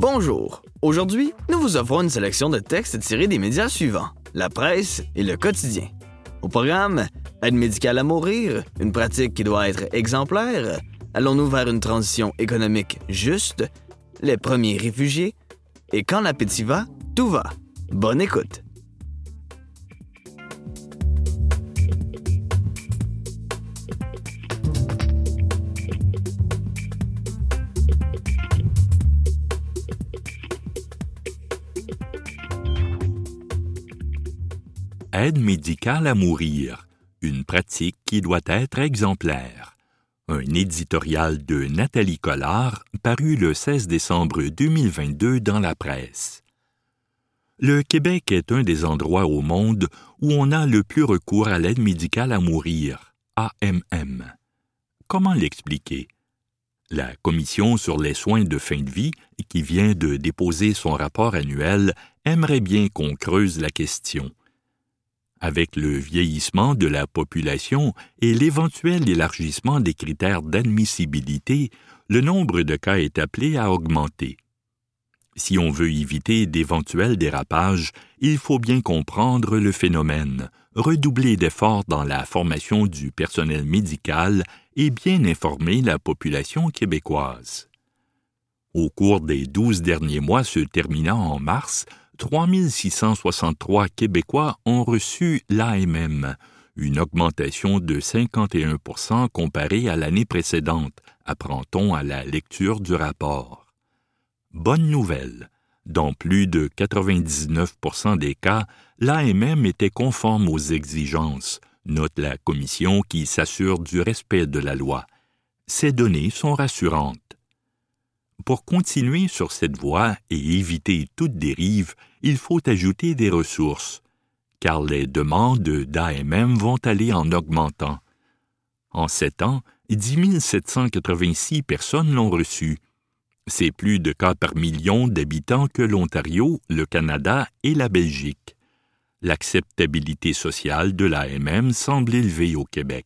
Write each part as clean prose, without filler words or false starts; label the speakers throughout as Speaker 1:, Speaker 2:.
Speaker 1: Bonjour. Aujourd'hui, nous vous offrons une sélection de textes tirés des médias suivants: la presse et le quotidien. Au programme, aide médicale à mourir, une pratique qui doit être exemplaire, allons-nous vers une transition économique juste, les premiers réfugiés, et quand l'appétit va, tout va. Bonne écoute.
Speaker 2: Aide médicale à mourir, une pratique qui doit être exemplaire. Un éditorial de Nathalie Collard paru le 16 décembre 2022 dans la presse. Le Québec est un des endroits au monde où on a le plus recours à l'aide médicale à mourir, AMM. Comment l'expliquer? La Commission sur les soins de fin de vie, qui vient de déposer son rapport annuel, aimerait bien qu'on creuse la question. Avec le vieillissement de la population et l'éventuel élargissement des critères d'admissibilité, le nombre de cas est appelé à augmenter. Si on veut éviter d'éventuels dérapages, il faut bien comprendre le phénomène, redoubler d'efforts dans la formation du personnel médical et bien informer la population québécoise. Au cours des 12 derniers mois se terminant en mars, 3 663 Québécois ont reçu l'AMM, une augmentation de 51 % comparée à l'année précédente, apprend-on à la lecture du rapport. Bonne nouvelle, dans plus de 99 % des cas, l'AMM était conforme aux exigences, note la Commission qui s'assure du respect de la loi. Ces données sont rassurantes. Pour continuer sur cette voie et éviter toute dérive, il faut ajouter des ressources, car les demandes d'AMM vont aller en augmentant. En 7 ans, 10 786 personnes l'ont reçu. C'est plus de cas par million d'habitants que l'Ontario, le Canada et la Belgique. L'acceptabilité sociale de l'AMM semble élevée au Québec.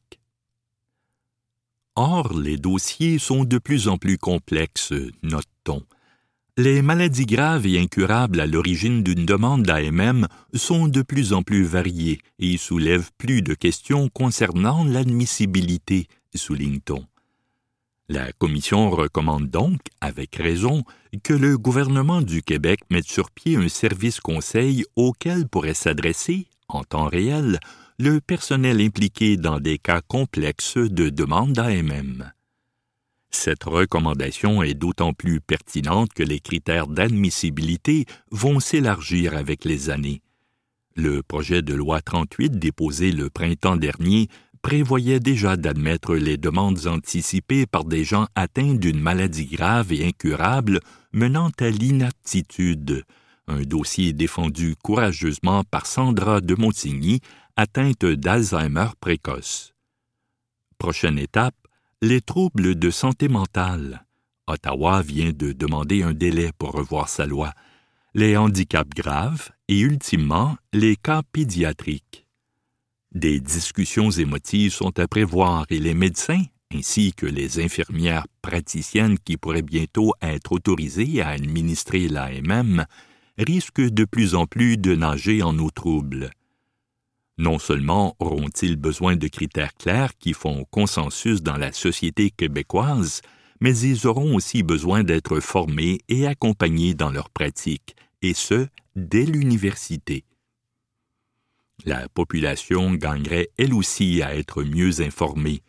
Speaker 2: Or, les dossiers sont de plus en plus complexes, note-t-on. Les maladies graves et incurables à l'origine d'une demande d'AMM sont de plus en plus variées et soulèvent plus de questions concernant l'admissibilité, souligne-t-on. La Commission recommande donc, avec raison, que le gouvernement du Québec mette sur pied un service conseil auquel pourrait s'adresser, en temps réel, le personnel impliqué dans des cas complexes de demande d'AMM. Cette recommandation est d'autant plus pertinente que les critères d'admissibilité vont s'élargir avec les années. Le projet de loi 38 déposé le printemps dernier prévoyait déjà d'admettre les demandes anticipées par des gens atteints d'une maladie grave et incurable menant à l'inaptitude, un dossier défendu courageusement par Sandra de Montigny, atteinte d'Alzheimer précoce. Prochaine étape, les troubles de santé mentale. Ottawa vient de demander un délai pour revoir sa loi. Les handicaps graves et, ultimement, les cas pédiatriques. Des discussions émotives sont à prévoir et les médecins, ainsi que les infirmières praticiennes qui pourraient bientôt être autorisées à administrer l'AMM, risquent de plus en plus de nager en eau trouble. Non seulement auront-ils besoin de critères clairs qui font consensus dans la société québécoise, mais ils auront aussi besoin d'être formés et accompagnés dans leur pratique, et ce, dès l'université. La population gagnerait elle aussi à être mieux informée.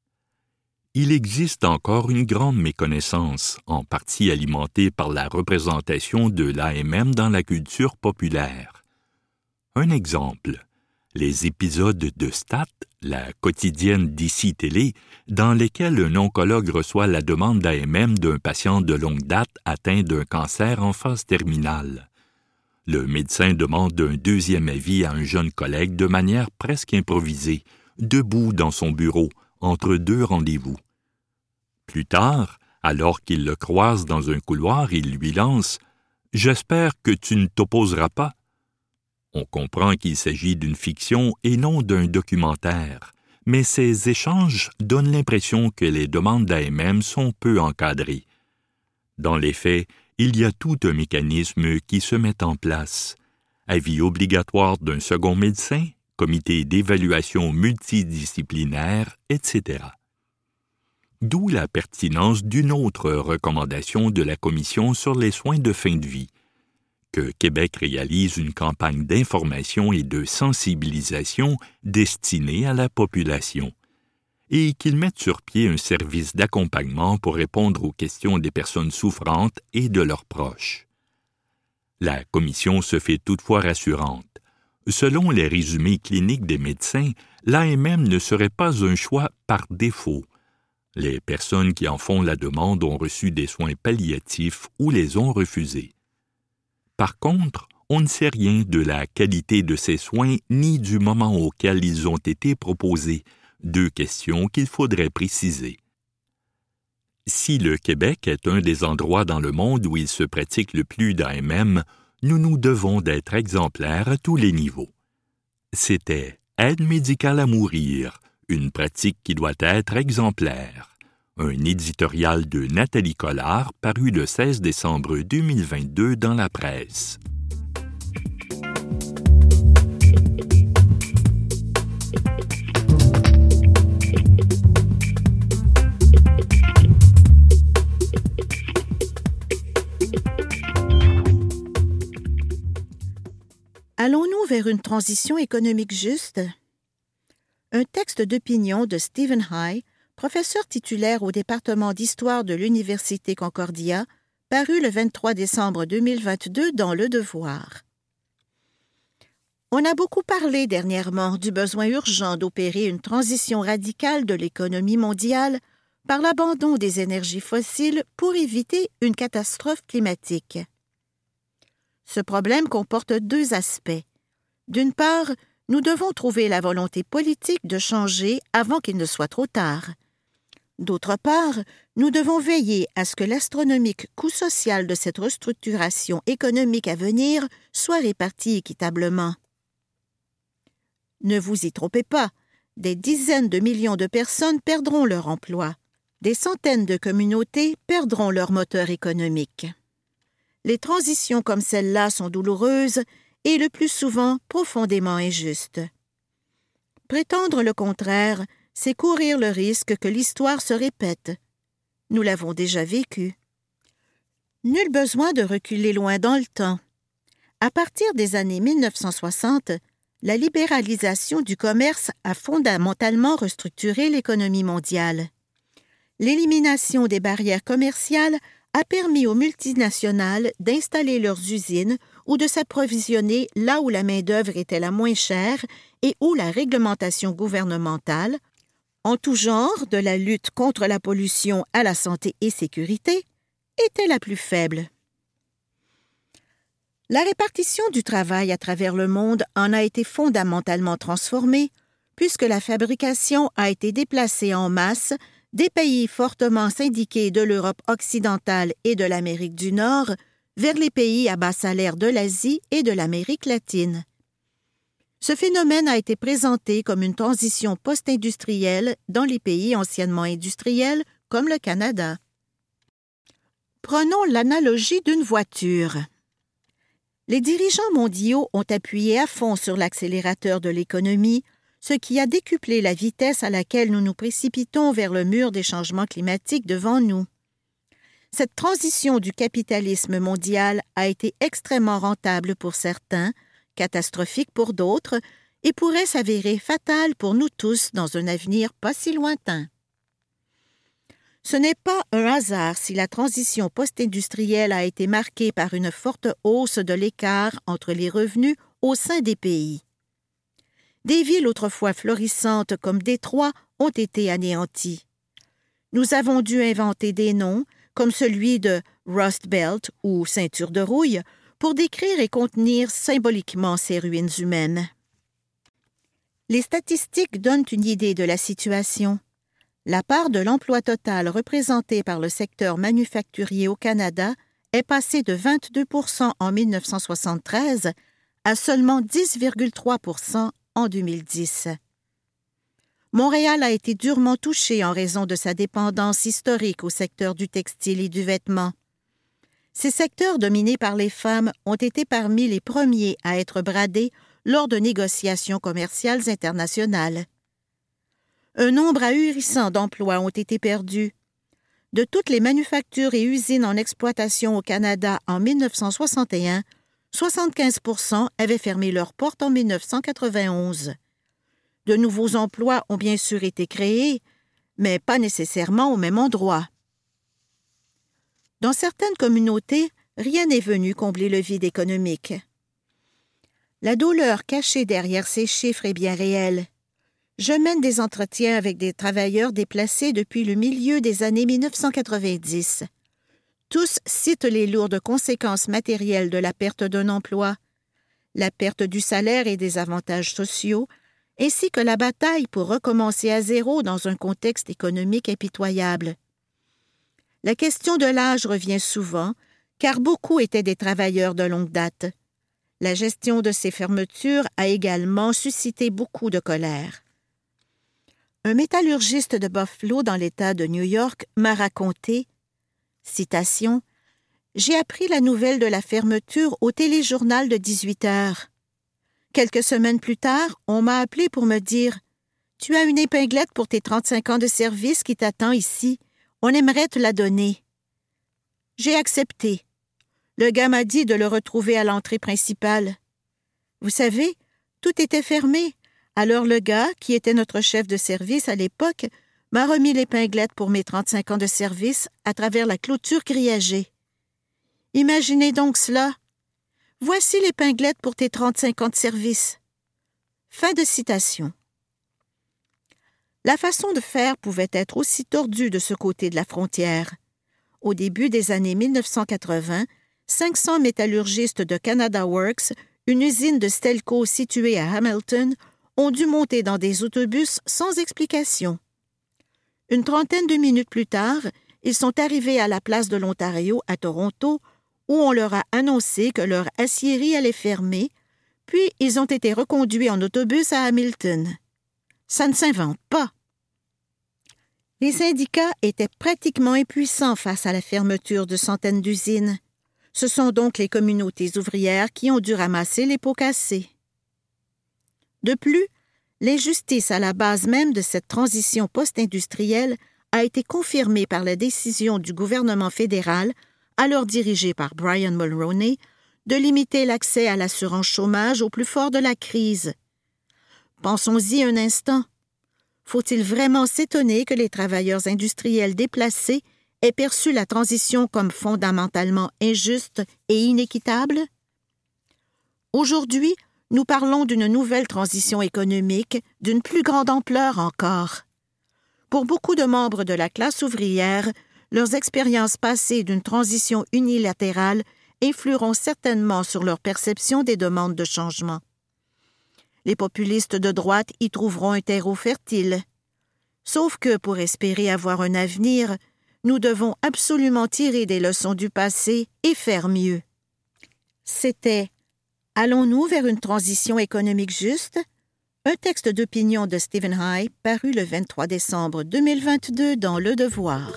Speaker 2: Il existe encore une grande méconnaissance, en partie alimentée par la représentation de l'AMM dans la culture populaire. Un exemple. Les épisodes de STAT, la quotidienne d'ici Télé, dans lesquels un oncologue reçoit la demande d'AMM d'un patient de longue date atteint d'un cancer en phase terminale. Le médecin demande un deuxième avis à un jeune collègue de manière presque improvisée, debout dans son bureau, entre 2 rendez-vous. Plus tard, alors qu'il le croise dans un couloir, il lui lance « J'espère que tu ne t'opposeras pas ». On comprend qu'il s'agit d'une fiction et non d'un documentaire, mais ces échanges donnent l'impression que les demandes d'AMM sont peu encadrées. Dans les faits, il y a tout un mécanisme qui se met en place. Avis obligatoire d'un second médecin, comité d'évaluation multidisciplinaire, etc. D'où la pertinence d'une autre recommandation de la Commission sur les soins de fin de vie, que Québec réalise une campagne d'information et de sensibilisation destinée à la population, et qu'il mette sur pied un service d'accompagnement pour répondre aux questions des personnes souffrantes et de leurs proches. La Commission se fait toutefois rassurante. Selon les résumés cliniques des médecins, l'AMM ne serait pas un choix par défaut. Les personnes qui en font la demande ont reçu des soins palliatifs ou les ont refusés. Par contre, on ne sait rien de la qualité de ces soins ni du moment auquel ils ont été proposés, deux questions qu'il faudrait préciser. Si le Québec est un des endroits dans le monde où il se pratique le plus d'AMM, nous nous devons d'être exemplaires à tous les niveaux. C'était Aide médicale à mourir, une pratique qui doit être exemplaire. Un éditorial de Nathalie Collard paru le 16 décembre 2022 dans la presse.
Speaker 3: Allons-nous vers une transition économique juste? Un texte d'opinion de Stephen High, professeur titulaire au département d'histoire de l'Université Concordia, paru le 23 décembre 2022 dans Le Devoir. On a beaucoup parlé dernièrement du besoin urgent d'opérer une transition radicale de l'économie mondiale par l'abandon des énergies fossiles pour éviter une catastrophe climatique. Ce problème comporte deux aspects. D'une part, nous devons trouver la volonté politique de changer avant qu'il ne soit trop tard. D'autre part, nous devons veiller à ce que l'astronomique coût social de cette restructuration économique à venir soit réparti équitablement. Ne vous y trompez pas, des dizaines de millions de personnes perdront leur emploi. Des centaines de communautés perdront leur moteur économique. Les transitions comme celle-là sont douloureuses et le plus souvent profondément injustes. Prétendre le contraire, c'est courir le risque que l'histoire se répète. Nous l'avons déjà vécu. Nul besoin de reculer loin dans le temps. À partir des années 1960, la libéralisation du commerce a fondamentalement restructuré l'économie mondiale. L'élimination des barrières commerciales a permis aux multinationales d'installer leurs usines ou de s'approvisionner là où la main-d'œuvre était la moins chère et où la réglementation gouvernementale, en tout genre, de la lutte contre la pollution à la santé et sécurité, était la plus faible. La répartition du travail à travers le monde en a été fondamentalement transformée, puisque la fabrication a été déplacée en masse des pays fortement syndiqués de l'Europe occidentale et de l'Amérique du Nord vers les pays à bas salaire de l'Asie et de l'Amérique latine. Ce phénomène a été présenté comme une transition post-industrielle dans les pays anciennement industriels comme le Canada. Prenons l'analogie d'une voiture. Les dirigeants mondiaux ont appuyé à fond sur l'accélérateur de l'économie, ce qui a décuplé la vitesse à laquelle nous nous précipitons vers le mur des changements climatiques devant nous. Cette transition du capitalisme mondial a été extrêmement rentable pour certains, catastrophique pour d'autres, et pourrait s'avérer fatale pour nous tous dans un avenir pas si lointain. Ce n'est pas un hasard si la transition post-industrielle a été marquée par une forte hausse de l'écart entre les revenus au sein des pays. Des villes autrefois florissantes comme Détroit ont été anéanties. Nous avons dû inventer des noms, comme celui de Rust Belt ou ceinture de rouille, pour décrire et contenir symboliquement ces ruines humaines. Les statistiques donnent une idée de la situation. La part de l'emploi total représenté par le secteur manufacturier au Canada est passée de 22% en 1973 à seulement 10,3% en 2010. Montréal a été durement touché en raison de sa dépendance historique au secteur du textile et du vêtement. Ces secteurs dominés par les femmes ont été parmi les premiers à être bradés lors de négociations commerciales internationales. Un nombre ahurissant d'emplois ont été perdus. De toutes les manufactures et usines en exploitation au Canada en 1961, 75% avaient fermé leurs portes en 1991. De nouveaux emplois ont bien sûr été créés, mais pas nécessairement au même endroit. Dans certaines communautés, rien n'est venu combler le vide économique. La douleur cachée derrière ces chiffres est bien réelle. Je mène des entretiens avec des travailleurs déplacés depuis le milieu des années 1990. Tous citent les lourdes conséquences matérielles de la perte d'un emploi, la perte du salaire et des avantages sociaux, ainsi que la bataille pour recommencer à zéro dans un contexte économique impitoyable. La question de l'âge revient souvent, car beaucoup étaient des travailleurs de longue date. La gestion de ces fermetures a également suscité beaucoup de colère. Un métallurgiste de Buffalo dans l'État de New York m'a raconté, citation, « J'ai appris la nouvelle de la fermeture au téléjournal de 18 heures. Quelques semaines plus tard, on m'a appelé pour me dire « Tu as une épinglette pour tes 35 ans de service qui t'attend ici. On aimerait te la donner. » J'ai accepté. Le gars m'a dit de le retrouver à l'entrée principale. Vous savez, tout était fermé. Alors le gars, qui était notre chef de service à l'époque, m'a remis l'épinglette pour mes 35 ans de service à travers la clôture grillagée. Imaginez donc cela. Voici l'épinglette pour tes 35 ans de service. Fin de citation. La façon de faire pouvait être aussi tordue de ce côté de la frontière. Au début des années 1980, 500 métallurgistes de Canada Works, une usine de Stelco située à Hamilton, ont dû monter dans des autobus sans explication. Une trentaine de minutes plus tard, ils sont arrivés à la place de l'Ontario, à Toronto, où on leur a annoncé que leur aciérie allait fermer, puis ils ont été reconduits en autobus à Hamilton. Ça ne s'invente pas. Les syndicats étaient pratiquement impuissants face à la fermeture de centaines d'usines. Ce sont donc les communautés ouvrières qui ont dû ramasser les pots cassés. De plus, l'injustice à la base même de cette transition post-industrielle a été confirmée par la décision du gouvernement fédéral, alors dirigé par Brian Mulroney, de limiter l'accès à l'assurance chômage au plus fort de la crise. Pensons-y un instant. Faut-il vraiment s'étonner que les travailleurs industriels déplacés aient perçu la transition comme fondamentalement injuste et inéquitable? Aujourd'hui, nous parlons d'une nouvelle transition économique d'une plus grande ampleur encore. Pour beaucoup de membres de la classe ouvrière, leurs expériences passées d'une transition unilatérale influeront certainement sur leur perception des demandes de changement. Les populistes de droite y trouveront un terreau fertile. Sauf que, pour espérer avoir un avenir, nous devons absolument tirer des leçons du passé et faire mieux. C'était « Allons-nous vers une transition économique juste ?» Un texte d'opinion de Stephen High paru le 23 décembre 2022 dans Le Devoir.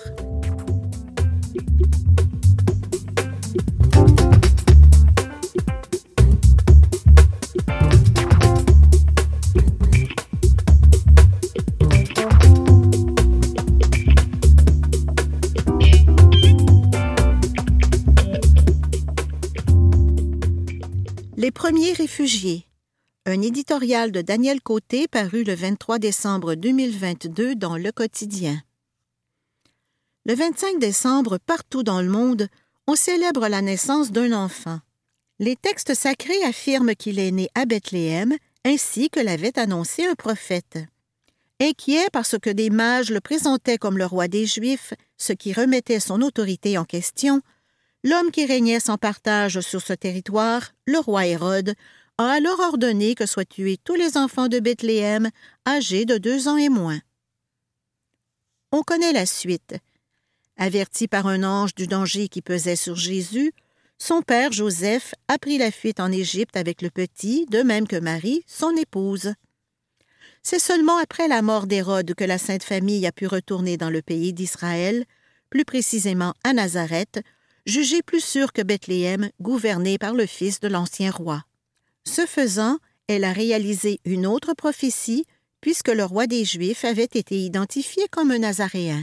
Speaker 3: Les premiers réfugiés. Un éditorial de Daniel Côté paru le 23 décembre 2022 dans Le Quotidien. Le 25 décembre, partout dans le monde, on célèbre la naissance d'un enfant. Les textes sacrés affirment qu'il est né à Bethléem, ainsi que l'avait annoncé un prophète. Inquiet parce que des mages le présentaient comme le roi des Juifs, ce qui remettait son autorité en question, l'homme qui régnait sans partage sur ce territoire, le roi Hérode, a alors ordonné que soient tués tous les enfants de Bethléem âgés de 2 ans et moins. On connaît la suite. Averti par un ange du danger qui pesait sur Jésus, son père Joseph a pris la fuite en Égypte avec le petit, de même que Marie, son épouse. C'est seulement après la mort d'Hérode que la Sainte Famille a pu retourner dans le pays d'Israël, plus précisément à Nazareth, jugée plus sûre que Bethléem, gouvernée par le fils de l'ancien roi. Ce faisant, elle a réalisé une autre prophétie, puisque le roi des Juifs avait été identifié comme un Nazaréen.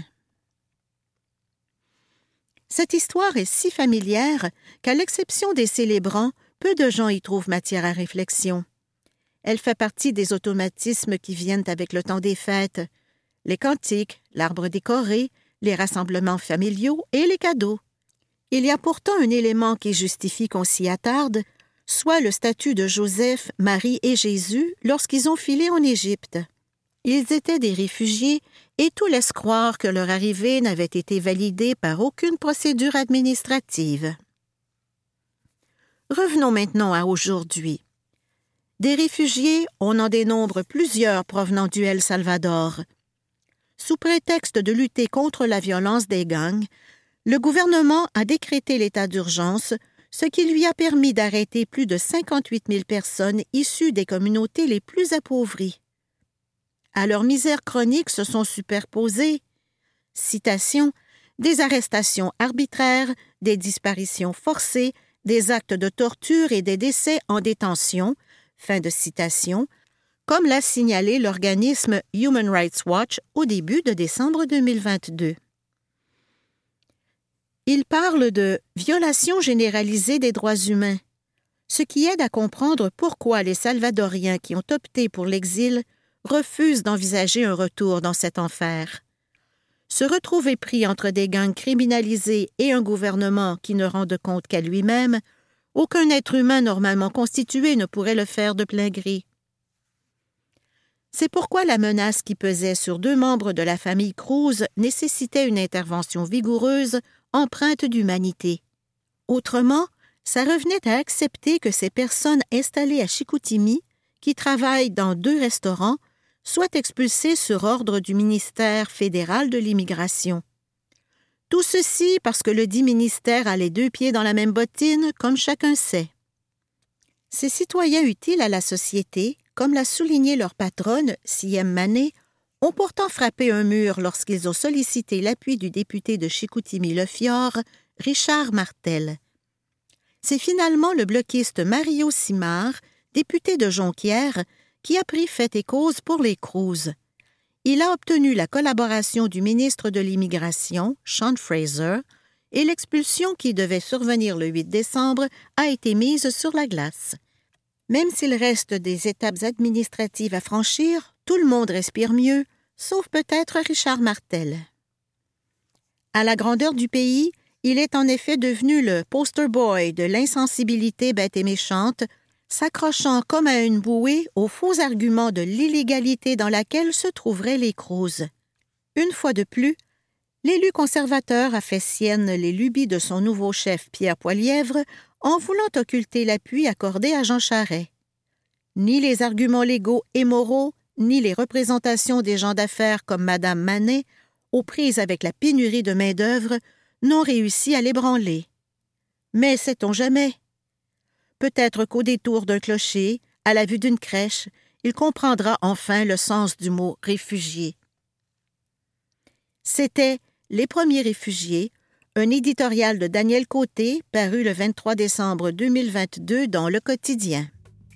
Speaker 3: Cette histoire est si familière qu'à l'exception des célébrants, peu de gens y trouvent matière à réflexion. Elle fait partie des automatismes qui viennent avec le temps des fêtes, les cantiques, l'arbre décoré, les rassemblements familiaux et les cadeaux. Il y a pourtant un élément qui justifie qu'on s'y attarde, soit le statut de Joseph, Marie et Jésus lorsqu'ils ont filé en Égypte. Ils étaient des réfugiés et tout laisse croire que leur arrivée n'avait été validée par aucune procédure administrative. Revenons maintenant à aujourd'hui. Des réfugiés, on en dénombre plusieurs provenant du El Salvador. Sous prétexte de lutter contre la violence des gangs, le gouvernement a décrété l'état d'urgence, ce qui lui a permis d'arrêter plus de 58 000 personnes issues des communautés les plus appauvries. À leur misère chronique se sont superposées, citation, des arrestations arbitraires, des disparitions forcées, des actes de torture et des décès en détention, fin de citation, comme l'a signalé l'organisme Human Rights Watch au début de décembre 2022. Il parle de « violation généralisée des droits humains », ce qui aide à comprendre pourquoi les Salvadoriens qui ont opté pour l'exil refusent d'envisager un retour dans cet enfer. Se retrouver pris entre des gangs criminalisés et un gouvernement qui ne rende compte qu'à lui-même, aucun être humain normalement constitué ne pourrait le faire de plein gré. C'est pourquoi la menace qui pesait sur 2 membres de la famille Cruz nécessitait une intervention vigoureuse, empreinte d'humanité. Autrement, ça revenait à accepter que ces personnes installées à Chicoutimi, qui travaillent dans 2 restaurants, soient expulsées sur ordre du ministère fédéral de l'Immigration. Tout ceci parce que le dit ministère a les 2 pieds dans la même bottine, comme chacun sait. Ces citoyens utiles à la société, comme l'a souligné leur patronne, Siem Mané, ont pourtant frappé un mur lorsqu'ils ont sollicité l'appui du député de Chicoutimi-Le-Fjord, Richard Martel. C'est finalement le bloquiste Mario Simard, député de Jonquière, qui a pris fait et cause pour les Cruz. Il a obtenu la collaboration du ministre de l'Immigration, Sean Fraser, et l'expulsion qui devait survenir le 8 décembre a été mise sur la glace. Même s'il reste des étapes administratives à franchir, tout le monde respire mieux, sauf peut-être Richard Martel. À la grandeur du pays, il est en effet devenu le poster boy de l'insensibilité bête et méchante, s'accrochant comme à une bouée aux faux arguments de l'illégalité dans laquelle se trouveraient les Cruz. Une fois de plus, l'élu conservateur a fait sienne les lubies de son nouveau chef Pierre Poilièvre en voulant occulter l'appui accordé à Jean Charest. Ni les arguments légaux et moraux, ni les représentations des gens d'affaires comme Mme Manet, aux prises avec la pénurie de main-d'œuvre, n'ont réussi à l'ébranler. Mais sait-on jamais? Peut-être qu'au détour d'un clocher, à la vue d'une crèche, il comprendra enfin le sens du mot « réfugié ». C'était « Les premiers réfugiés », un éditorial de Daniel Côté, paru le 23 décembre 2022 dans Le Quotidien.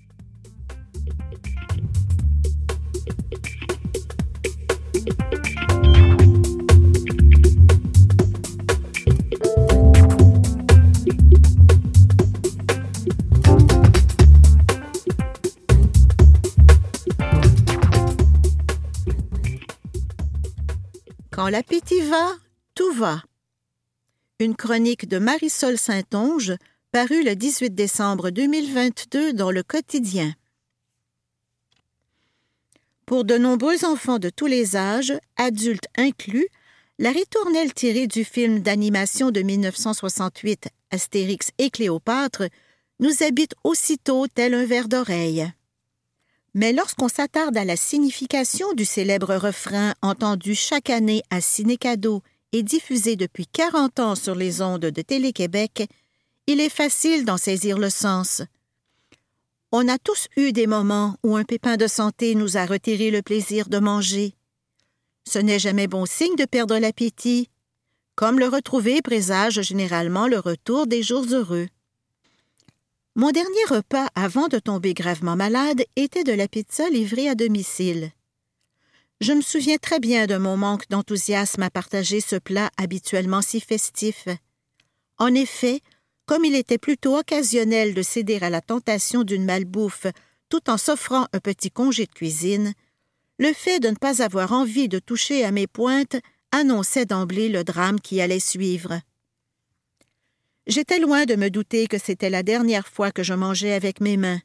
Speaker 3: Quand l'appétit va, tout va. Une chronique de Marisol Saint-Onge, parue le 18 décembre 2022 dans Le Quotidien. Pour de nombreux enfants de tous les âges, adultes inclus, la ritournelle tirée du film d'animation de 1968, Astérix et Cléopâtre, nous habite aussitôt tel un ver d'oreille. Mais lorsqu'on s'attarde à la signification du célèbre refrain entendu chaque année à Ciné-Cadeau et diffusé depuis 40 ans sur les ondes de Télé-Québec, il est facile d'en saisir le sens. On a tous eu des moments où un pépin de santé nous a retiré le plaisir de manger. Ce n'est jamais bon signe de perdre l'appétit. Comme le retrouver présage généralement le retour des jours heureux. Mon dernier repas avant de tomber gravement malade était de la pizza livrée à domicile. Je me souviens très bien de mon manque d'enthousiasme à partager ce plat habituellement si festif. En effet, comme il était plutôt occasionnel de céder à la tentation d'une malbouffe tout en s'offrant un petit congé de cuisine, le fait de ne pas avoir envie de toucher à mes pointes annonçait d'emblée le drame qui allait suivre. J'étais loin de me douter que c'était la dernière fois que je mangeais avec mes mains.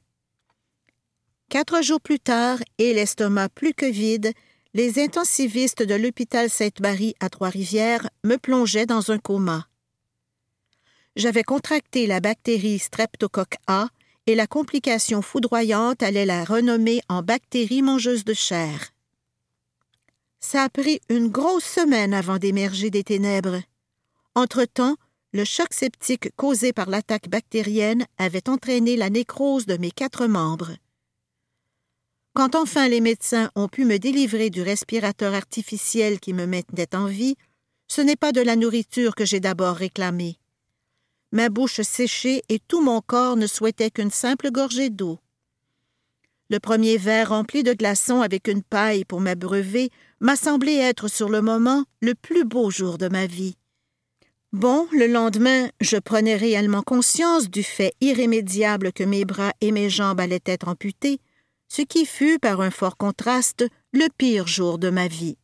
Speaker 3: 4 jours plus tard, et l'estomac plus que vide, les intensivistes de l'hôpital Sainte-Marie à Trois-Rivières me plongeaient dans un coma. J'avais contracté la bactérie Streptocoque A et la complication foudroyante allait la renommer en bactérie mangeuse de chair. Ça a pris une grosse semaine avant d'émerger des ténèbres. Entre-temps, le choc septique causé par l'attaque bactérienne avait entraîné la nécrose de mes 4 membres. Quand enfin les médecins ont pu me délivrer du respirateur artificiel qui me maintenait en vie, ce n'est pas de la nourriture que j'ai d'abord réclamée. Ma bouche séchée et tout mon corps ne souhaitaient qu'une simple gorgée d'eau. Le premier verre rempli de glaçons avec une paille pour m'abreuver m'a semblé être sur le moment le plus beau jour de ma vie. Bon, le lendemain, je prenais réellement conscience du fait irrémédiable que mes bras et mes jambes allaient être amputés, ce qui fut, par un fort contraste, le pire jour de ma vie.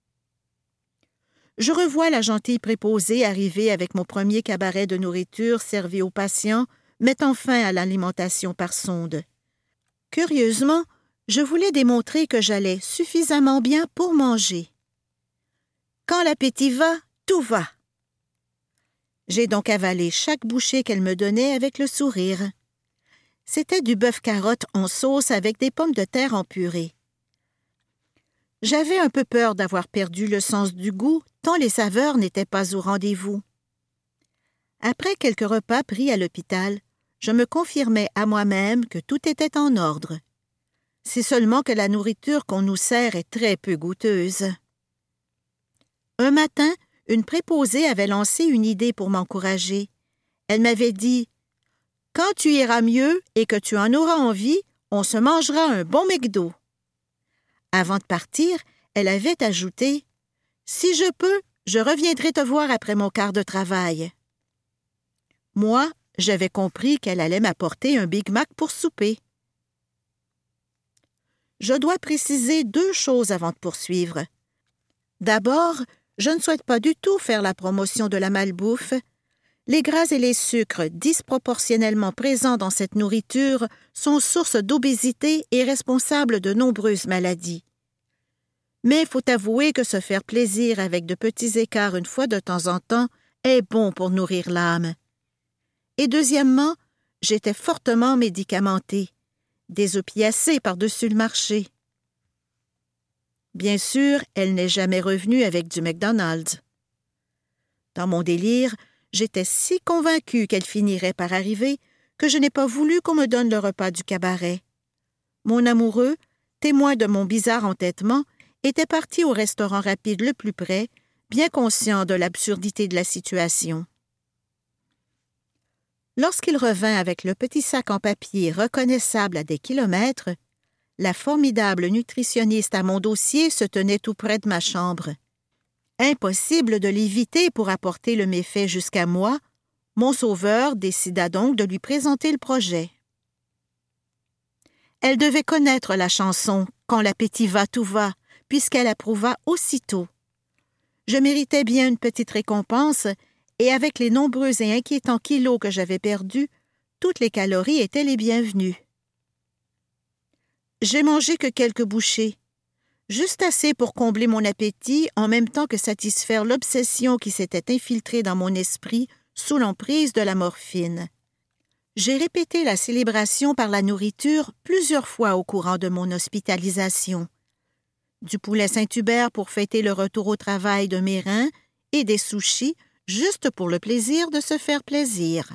Speaker 3: Je revois la gentille préposée arriver avec mon premier cabaret de nourriture servi aux patients, mettant fin à l'alimentation par sonde. Curieusement, je voulais démontrer que j'allais suffisamment bien pour manger. Quand l'appétit va, tout va. J'ai donc avalé chaque bouchée qu'elle me donnait avec le sourire. C'était du bœuf-carotte en sauce avec des pommes de terre en purée. J'avais un peu peur d'avoir perdu le sens du goût, tant les saveurs n'étaient pas au rendez-vous. Après quelques repas pris à l'hôpital, je me confirmais à moi-même que tout était en ordre. C'est seulement que la nourriture qu'on nous sert est très peu goûteuse. Un matin, une préposée avait lancé une idée pour m'encourager. Elle m'avait dit « Quand tu iras mieux et que tu en auras envie, on se mangera un bon McDo. » Avant de partir, elle avait ajouté « Si je peux, je reviendrai te voir après mon quart de travail. » Moi, j'avais compris qu'elle allait m'apporter un Big Mac pour souper. Je dois préciser 2 choses avant de poursuivre. D'abord, je ne souhaite pas du tout faire la promotion de la malbouffe. Les gras et les sucres disproportionnellement présents dans cette nourriture sont source d'obésité et responsables de nombreuses maladies. Mais il faut avouer que se faire plaisir avec de petits écarts une fois de temps en temps est bon pour nourrir l'âme. Et deuxièmement, j'étais fortement médicamentée, des opiacés par-dessus le marché. Bien sûr, elle n'est jamais revenue avec du McDonald's. Dans mon délire, j'étais si convaincue qu'elle finirait par arriver que je n'ai pas voulu qu'on me donne le repas du cabaret. Mon amoureux, témoin de mon bizarre entêtement, était parti au restaurant rapide le plus près, bien conscient de l'absurdité de la situation. Lorsqu'il revint avec le petit sac en papier reconnaissable à des kilomètres, la formidable nutritionniste à mon dossier se tenait tout près de ma chambre. Impossible de l'éviter pour apporter le méfait jusqu'à moi, mon sauveur décida donc de lui présenter le projet. Elle devait connaître la chanson « Quand l'appétit va, tout va », puisqu'elle approuva aussitôt. Je méritais bien une petite récompense, et avec les nombreux et inquiétants kilos que j'avais perdus, toutes les calories étaient les bienvenues. J'ai mangé que quelques bouchées, juste assez pour combler mon appétit en même temps que satisfaire l'obsession qui s'était infiltrée dans mon esprit sous l'emprise de la morphine. J'ai répété la célébration par la nourriture plusieurs fois au courant de mon hospitalisation. Du poulet Saint-Hubert pour fêter le retour au travail de mes reins et des sushis juste pour le plaisir de se faire plaisir.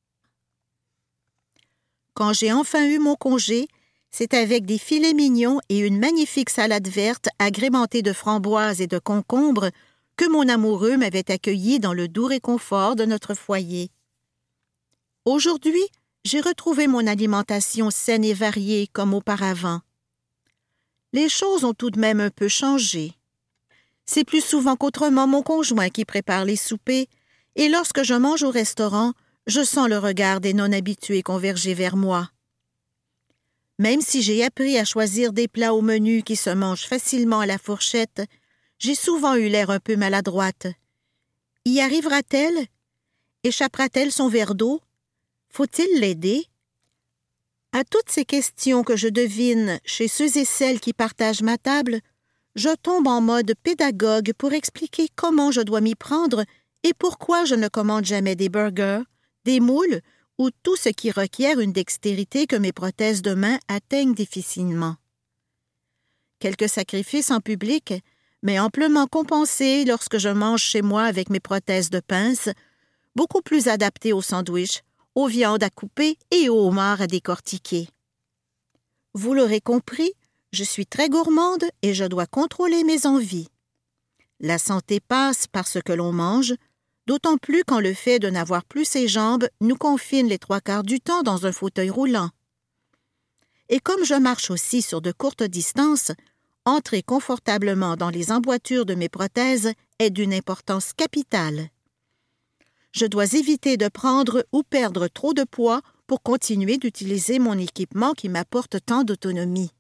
Speaker 3: Quand j'ai enfin eu mon congé, c'est avec des filets mignons et une magnifique salade verte agrémentée de framboises et de concombres que mon amoureux m'avait accueilli dans le doux réconfort de notre foyer. Aujourd'hui, j'ai retrouvé mon alimentation saine et variée comme auparavant. Les choses ont tout de même un peu changé. C'est plus souvent qu'autrement mon conjoint qui prépare les soupers, et lorsque je mange au restaurant, je sens le regard des non-habitués converger vers moi. Même si j'ai appris à choisir des plats au menu qui se mangent facilement à la fourchette, j'ai souvent eu l'air un peu maladroite. Y arrivera-t-elle? Échappera-t-elle son verre d'eau? Faut-il l'aider? À toutes ces questions que je devine chez ceux et celles qui partagent ma table, je tombe en mode pédagogue pour expliquer comment je dois m'y prendre et pourquoi je ne commande jamais des burgers, des moules ou tout ce qui requiert une dextérité que mes prothèses de main atteignent difficilement. Quelques sacrifices en public, mais amplement compensés lorsque je mange chez moi avec mes prothèses de pince, beaucoup plus adaptées aux sandwichs, aux viandes à couper et aux homards à décortiquer. Vous l'aurez compris, je suis très gourmande et je dois contrôler mes envies. La santé passe par ce que l'on mange, d'autant plus quand le fait de n'avoir plus ses jambes nous confine les 3/4 du temps dans un fauteuil roulant. Et comme je marche aussi sur de courtes distances, entrer confortablement dans les emboîtures de mes prothèses est d'une importance capitale. Je dois éviter de prendre ou perdre trop de poids pour continuer d'utiliser mon équipement qui m'apporte tant d'autonomie.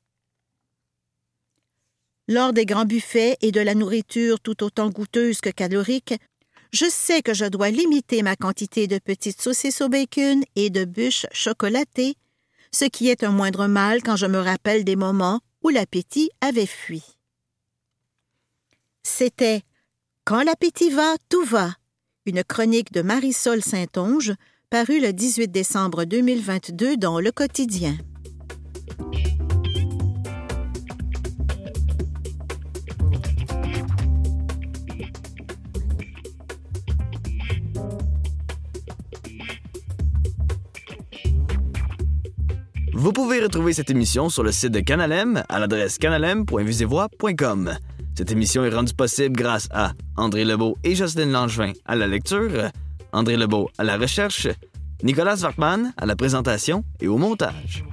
Speaker 3: Lors des grands buffets et de la nourriture tout autant goûteuse que calorique, je sais que je dois limiter ma quantité de petites saucisses au bacon et de bûches chocolatées, ce qui est un moindre mal quand je me rappelle des moments où l'appétit avait fui. C'était « Quand l'appétit va, tout va », une chronique de Marisol Saint-Onge, parue le 18 décembre 2022 dans Le Quotidien.
Speaker 1: Vous pouvez retrouver cette émission sur le site de Canal M à l'adresse canalm.visevoix.com. Cette émission est rendue possible grâce à André Lebeau et Jocelyne Langevin à la lecture, André Lebeau à la recherche, Nicolas Wartman à la présentation et au montage.